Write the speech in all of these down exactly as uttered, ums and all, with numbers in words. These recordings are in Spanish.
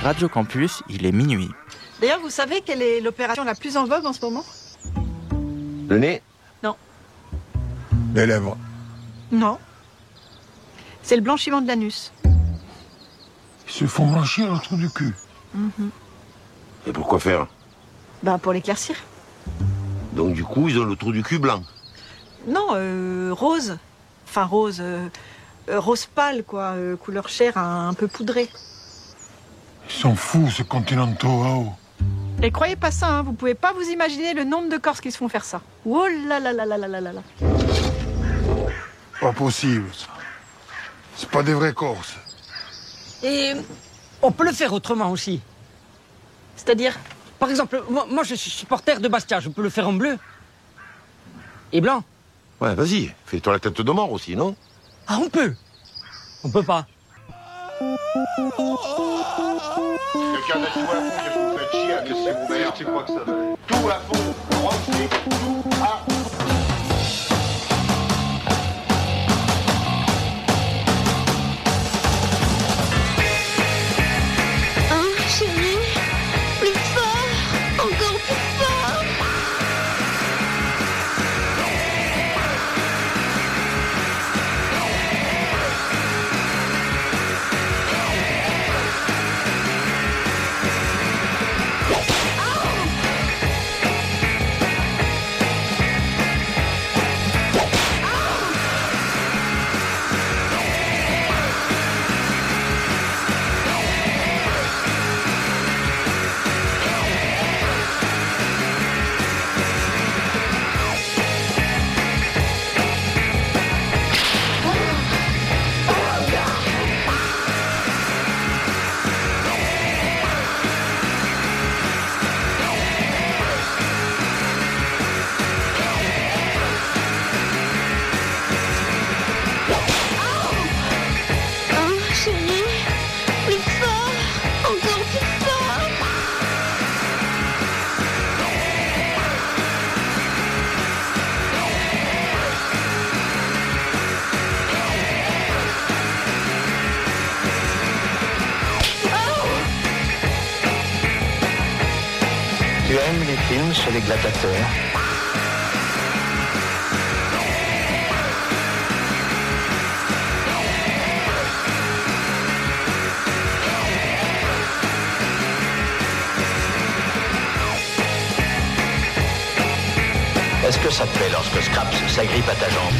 Radio Campus, il est minuit. D'ailleurs, vous savez quelle est l'opération la plus en vogue en ce moment? Le nez? Non. Les lèvres? Non. C'est le blanchiment de l'anus. Ils se font blanchir le trou du cul. Mm-hmm. Et pourquoi faire? Ben, pour l'éclaircir. Donc du coup, ils ont le trou du cul blanc? Non, euh, rose. Enfin, rose... Euh, euh, rose pâle, quoi. Euh, couleur chair, un, un peu poudrée. Ils sont fous, ces continentaux à eau. Et croyez pas ça, hein, vous pouvez pas vous imaginer le nombre de Corses qui se font faire ça. Oh là là là là là là là là. Pas possible, ça. C'est pas des vrais Corses. Et on peut le faire autrement aussi. C'est-à-dire? Par exemple, moi, moi je suis supporter de Bastia, je peux le faire en bleu. Et blanc. Ouais, vas-y, fais-toi la tête de mort aussi, non? Ah, on peut. On peut pas. Quelqu'un n'a tout à fond, que vous faites chier à casser vos mères. C'est quoi que ça va? Tout à fond, rempli, tout à fond. Hein, chérie? Plus fort, encore plus fort. Tu aimes les films sur les gladiateurs? Est-ce que ça te plaît lorsque Scraps s'agrippe à ta jambe?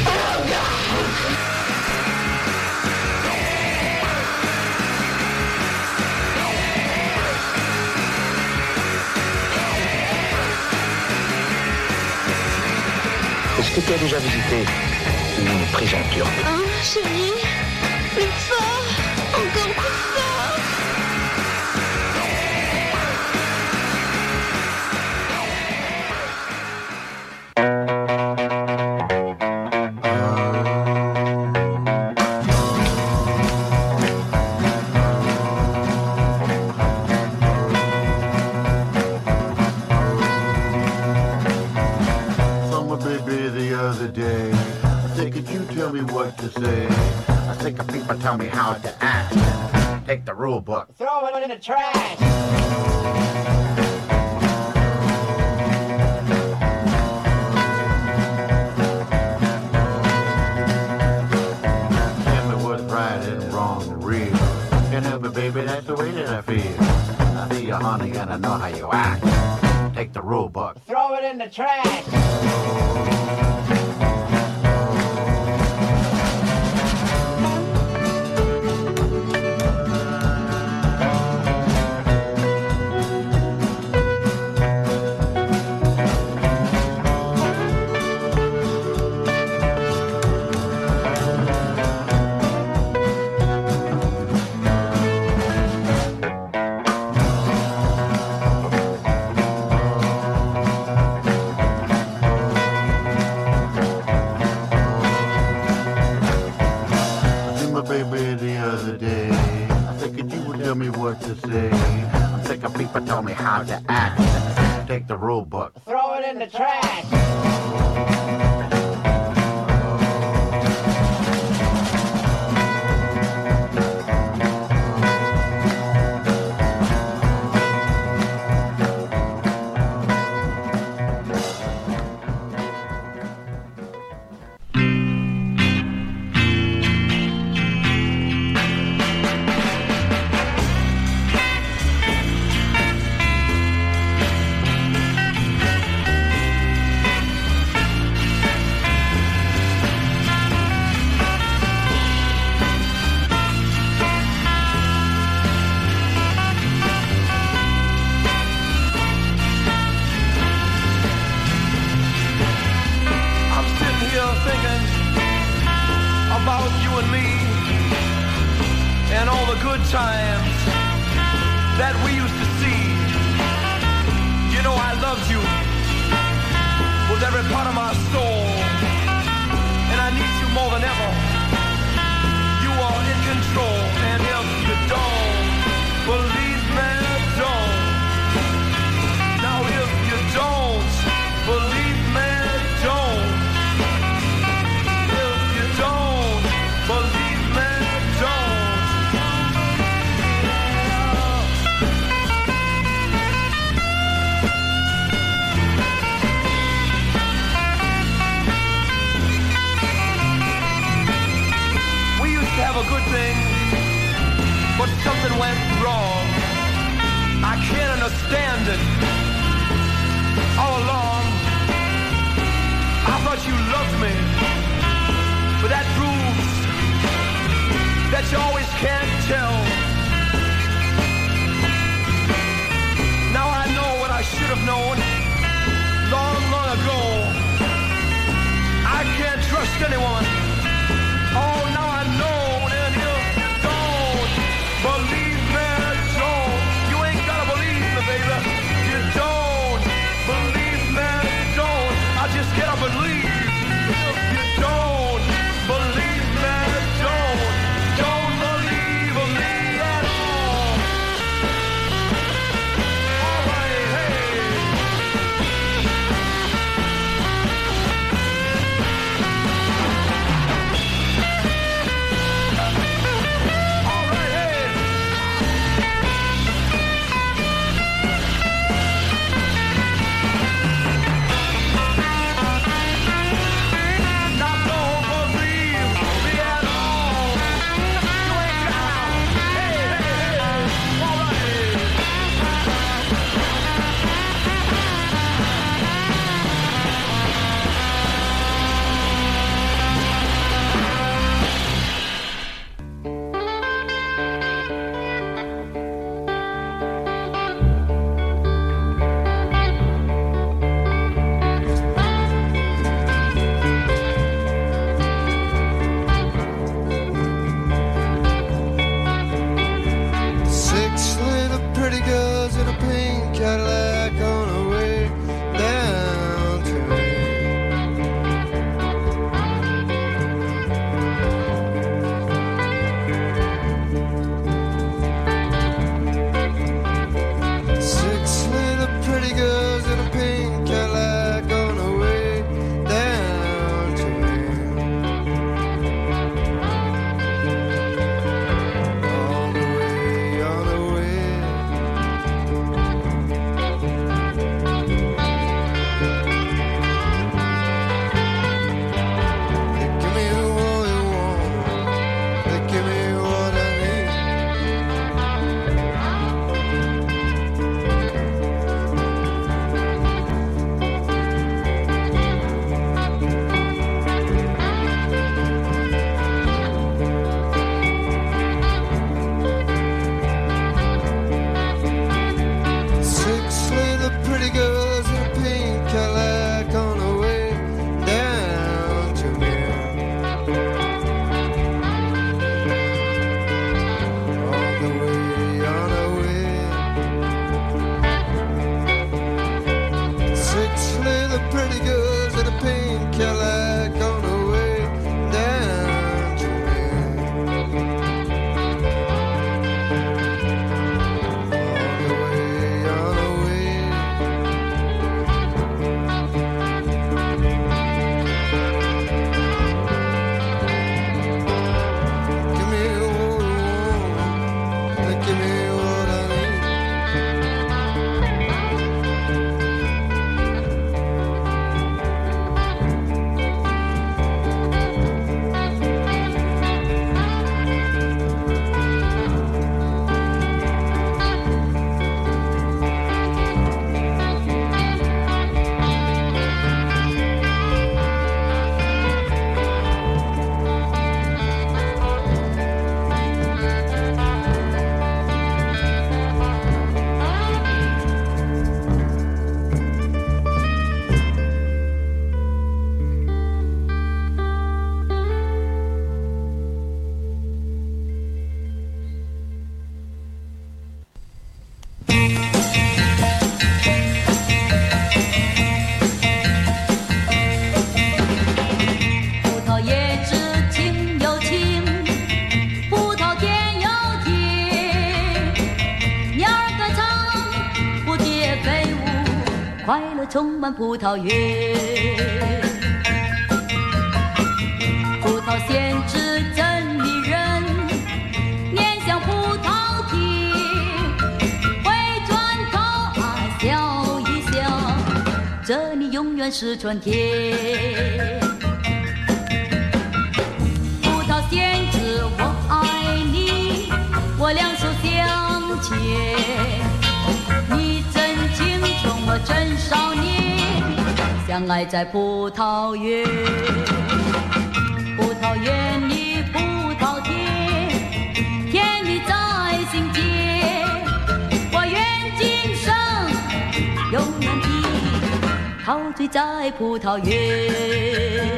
Est-ce que tu as déjà visité une prison turque? Hein, chérie? Plus fort, encore plus fort. Tell me how to act. Take the rule book. Throw it in the trash. Tell me what's right and wrong and real. Can't help it, baby, that's the way that I feel. I feel you, honey, and I know how you act. Take the rule book. Throw it in the trash. Tell me how to act. Take the rule book. Throw it in the trash. that we used to see. You know I loved you with every part of my soul, and I need you more than ever. You are in control, and if you don't believe me, don't. Now if you don't believe me, don't. If you don't believe me, don't. We used to have a good thing, but something went wrong. I can't understand it. All along, I thought you loved me, but that proves that you always can't tell. Now I know what I should have known long, long ago. I can't trust anyone. Oh, now I know, and if you don't believe me, don't. You ain't gotta believe me, baby. You don't believe me, don't. I just get up and leave. If you don't believe me, don't. Don't believe me, 快乐充满葡萄园。葡萄先知真迷人，面向葡萄田，会转头啊笑一笑，这里永远是春天。葡萄先知我爱你，我两手相牵，你真青春我真少年，相爱在葡萄园。葡萄园里葡萄甜，甜蜜在心间，我愿今生永远地陶醉在葡萄园。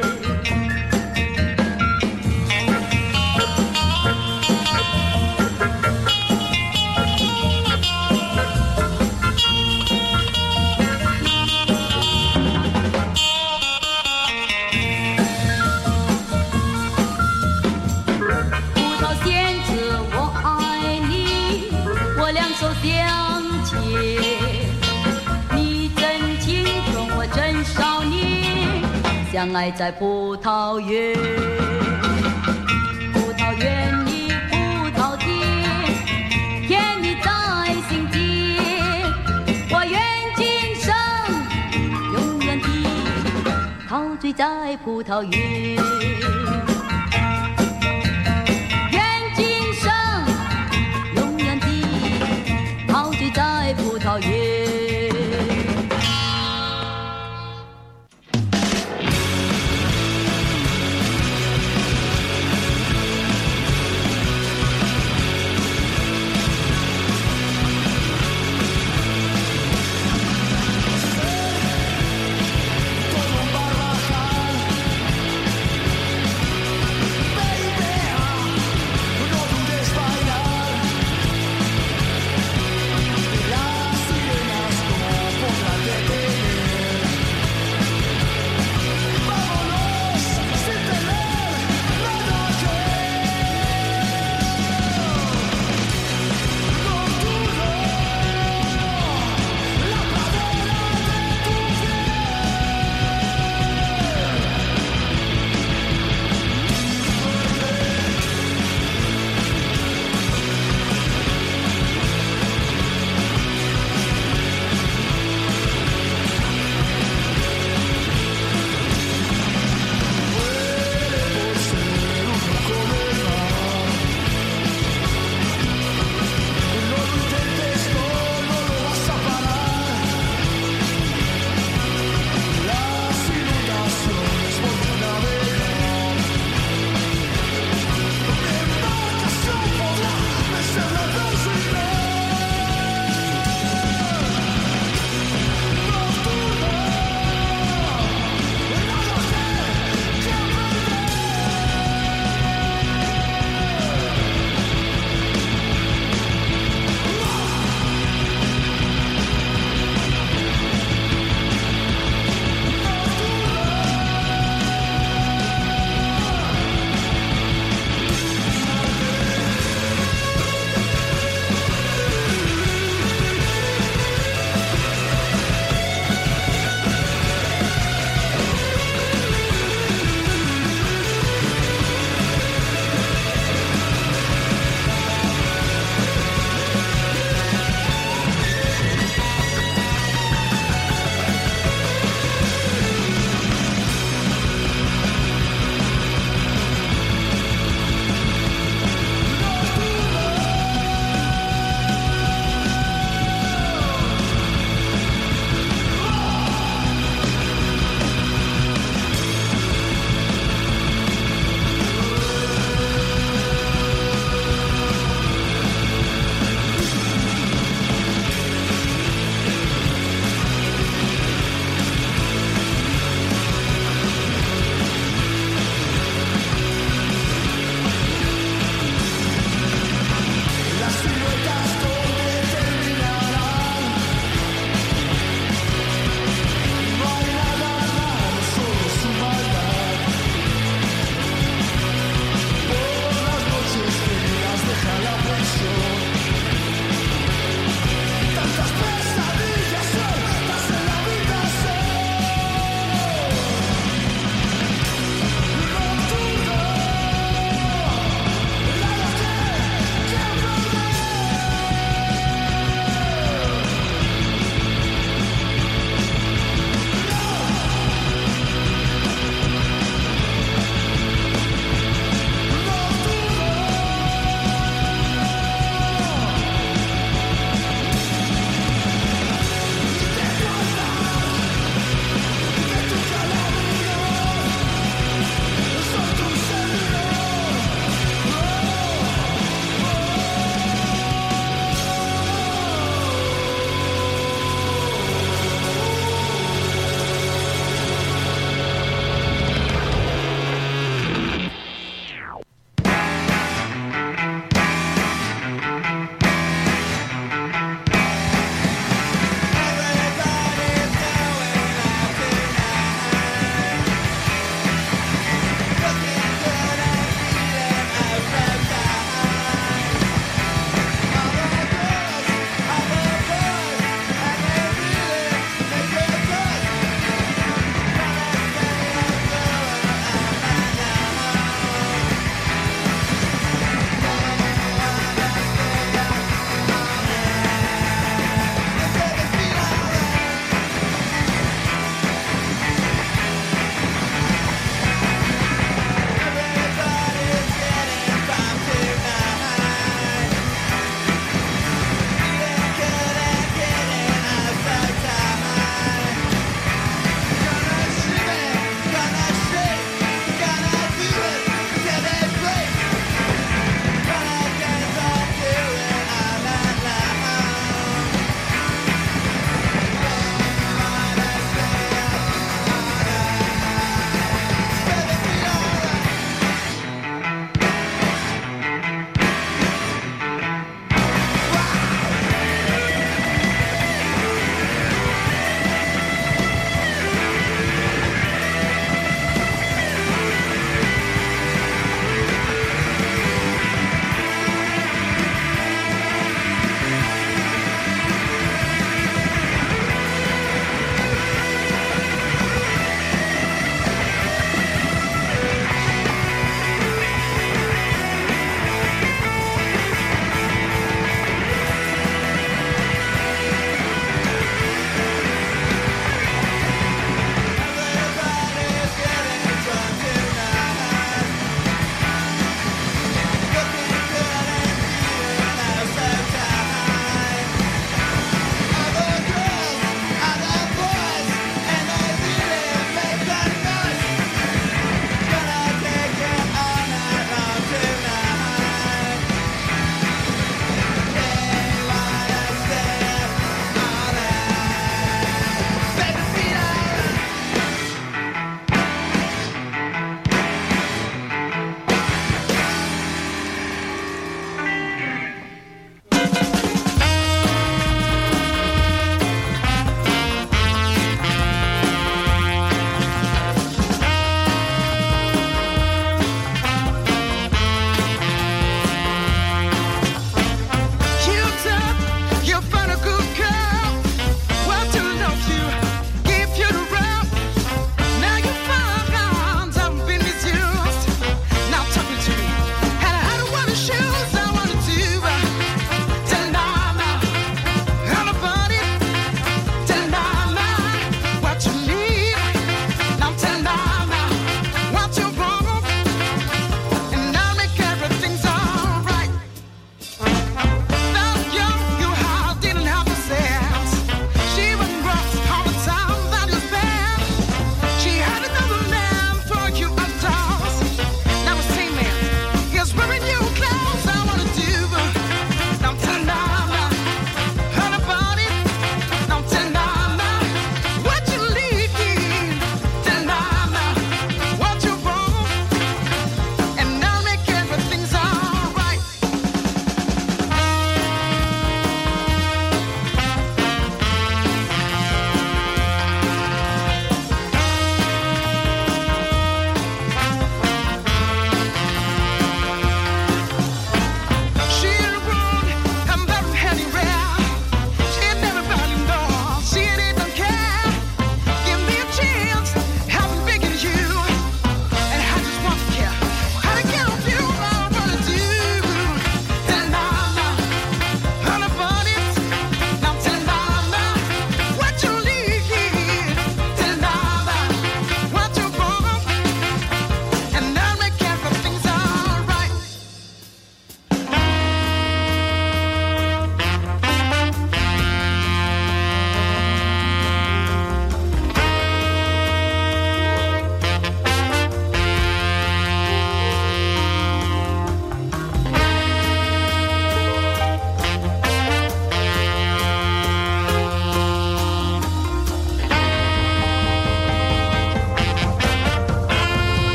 相爱在葡萄园，葡萄园里葡萄甜，甜蜜在心间，我愿今生永远地陶醉在葡萄园，愿今生永远地陶醉在葡萄园。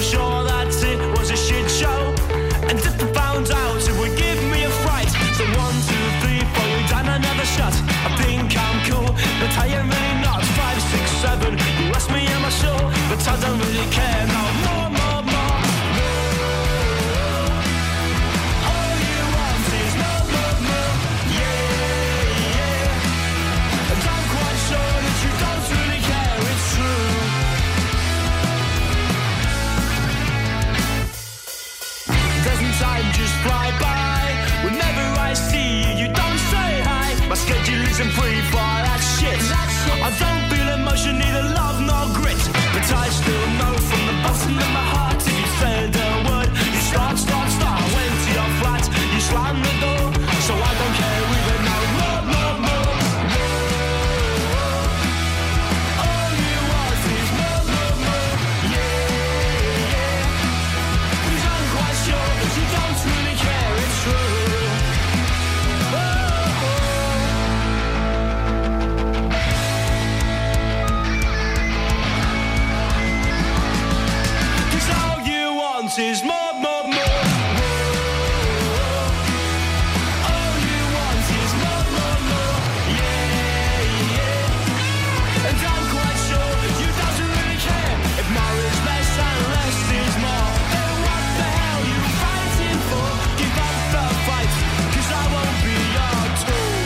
sure that it was a shit show. And if I found out, it would give me a fright. So one, two, three, four, you down another shot. I think I'm cool, but I am really not. Five, six, seven, you ask me am I sure, but I don't really care. No more, more, more. All you want is more, more, more. Yeah, yeah. And I'm quite sure that you don't really care. It's true. Doesn't time just fly by? Whenever I see you, you don't say hi. My schedule isn't free for that shit. I don't feel emotion, neither love nor grit. But I still know from the bottom of my heart, if you said a word, you start, start, start. Went to your flat, you slam the door. So I don't care even now. More, more, more. All you want is more, more, more. Yeah, yeah. Cause I'm quite sure that you don't really care, it's true. Is more, more, more. All you want is more, more, more. Yeah, yeah. And I'm quite sure you don't really care if more is less and less is more. Then what the hell you fighting for? Give up the fight, cause I won't be your tool.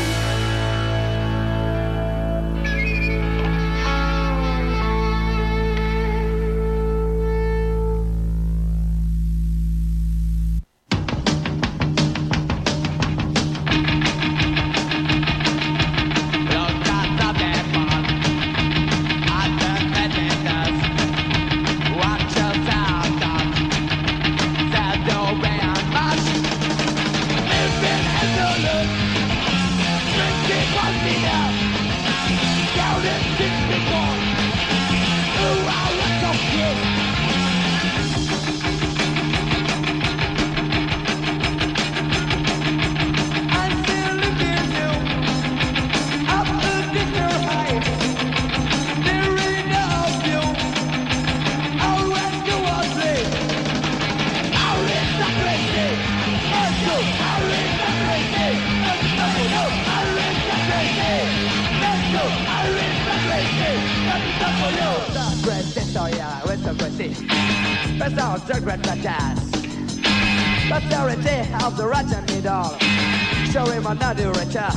Authority of the Russian needle. Show him another return.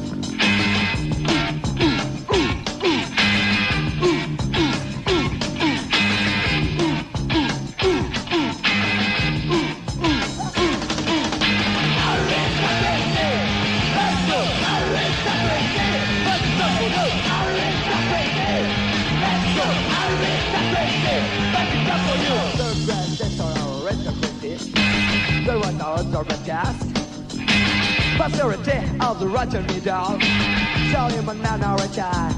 Authority of the Russian needle. Show him another return.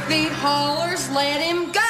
feet haulers, let him go.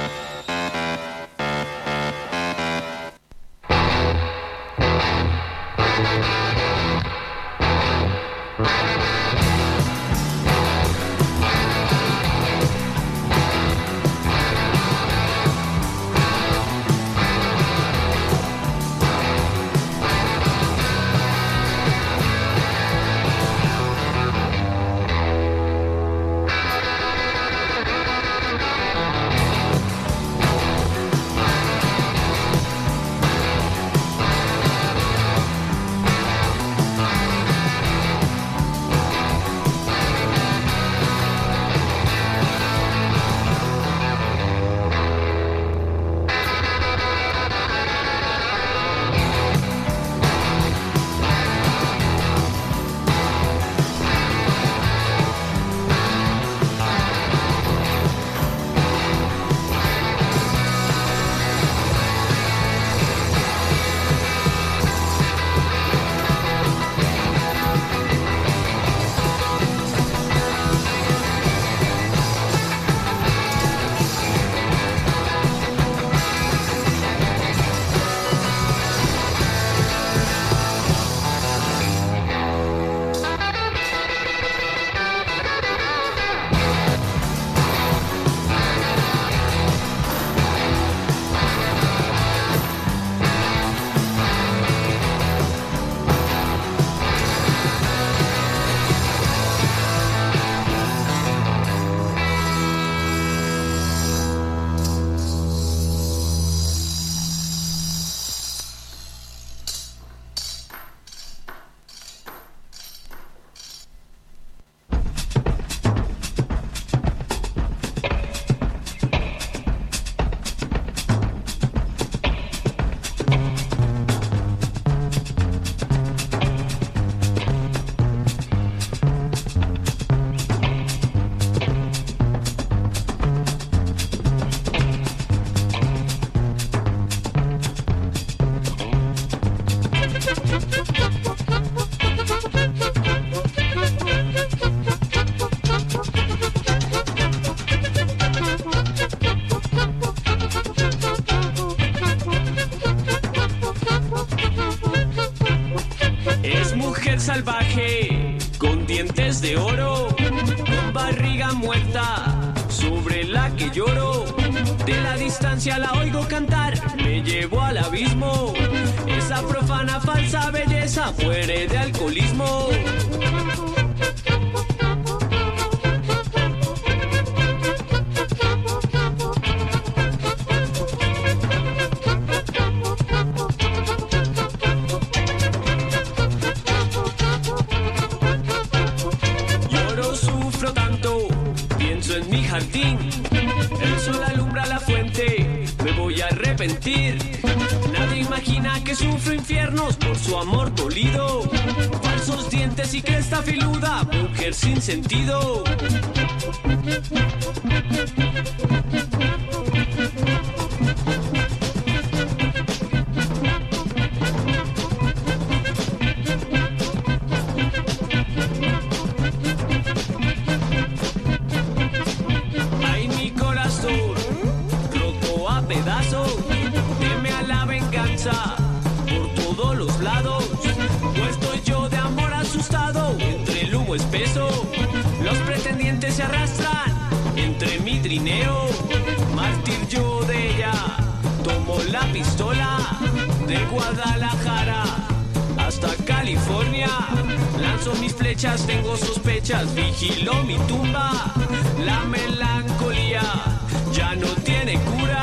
Salvaje, con dientes de oro, con barriga muerta, sobre la que lloro. De la distancia la oigo cantar, me llevo al abismo. Esa profana falsa belleza muere de alcoholismo. El sol alumbra la fuente, me voy a arrepentir. Nadie imagina que sufro infiernos por su amor dolido. Falsos dientes y cresta filuda, mujer sin sentido. Por todos los lados, pues estoy yo de amor asustado entre el humo espeso. Los pretendientes se arrastran entre mi trineo. Mártir yo de ella, tomo la pistola. De Guadalajara hasta California, lanzo mis flechas, tengo sospechas, vigilo mi tumba. La melancolía ya no tiene cura.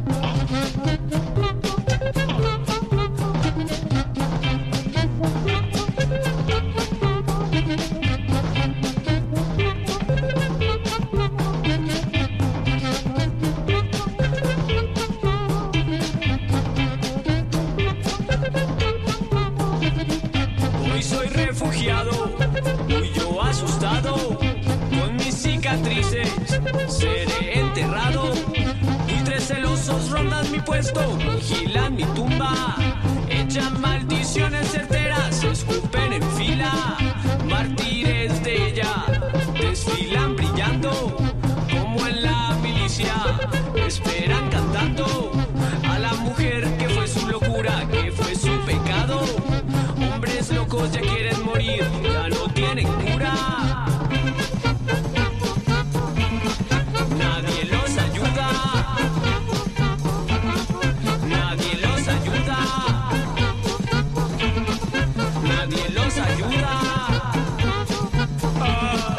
Thank you. puesto, vigilan mi tumba, echan maldiciones certeras, escupen en fila, mártires de ella, desfilan brillando, como en la milicia, esperan cantando, a la mujer que fue su locura, que fue su pecado, hombres locos ya quieren morir, ya no tienen cura. Nadie los ayuda, nadie los ayuda, nadie los ayuda. Ah.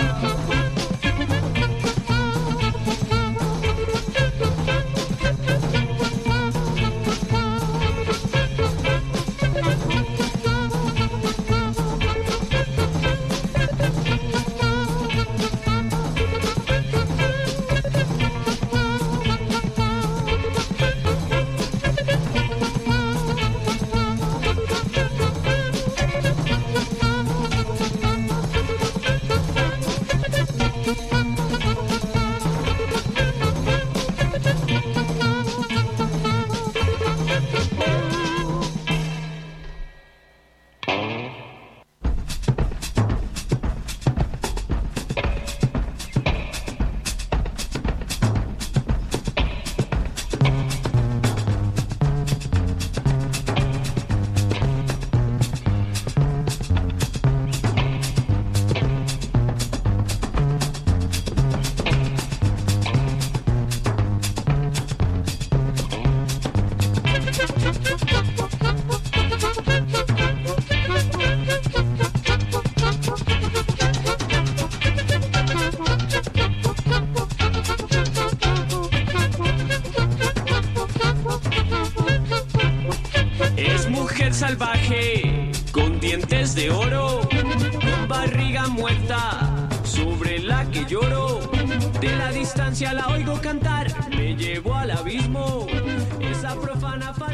Salvaje, con dientes de oro, con barriga muerta, sobre la que lloro. De la distancia la oigo cantar, me llevo al abismo, esa profana